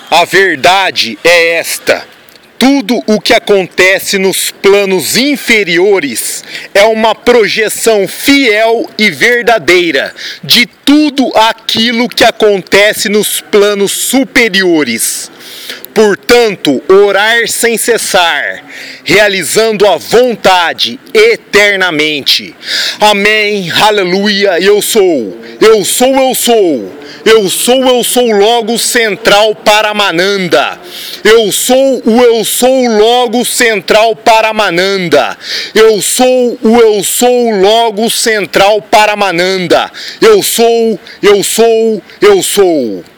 A verdade é esta: tudo o que acontece nos planos inferiores é uma projeção fiel e verdadeira de tudo aquilo que acontece nos planos superiores. Portanto, orar sem cessar, realizando a vontade eternamente. Amém, aleluia, eu sou Logos central para Mananda. Eu sou Logos central para Mananda. Eu sou Logos central para Mananda. Eu sou.